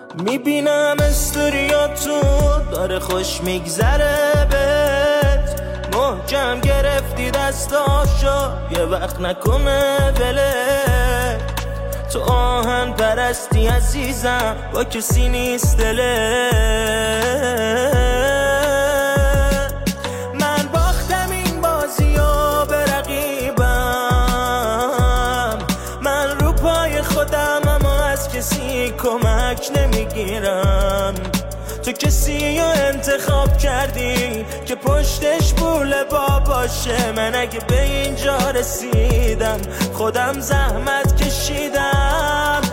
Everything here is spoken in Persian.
میبینم استوریاتو داره خوش میگذره بهت، محکم گرفتی دستاشو یه وقت نکنه ولت. تو آهن پرستی عزیزم با کسی نیست دلت. من باختم این بازیو به رقیبم، من رو پای خودم اما از کسی کمک نمیگیرم. تو کسی رو انتخاب کردی که پشتش پول باباشه، من اگه به اینجا رسیدم خودم زحمت کشیدم.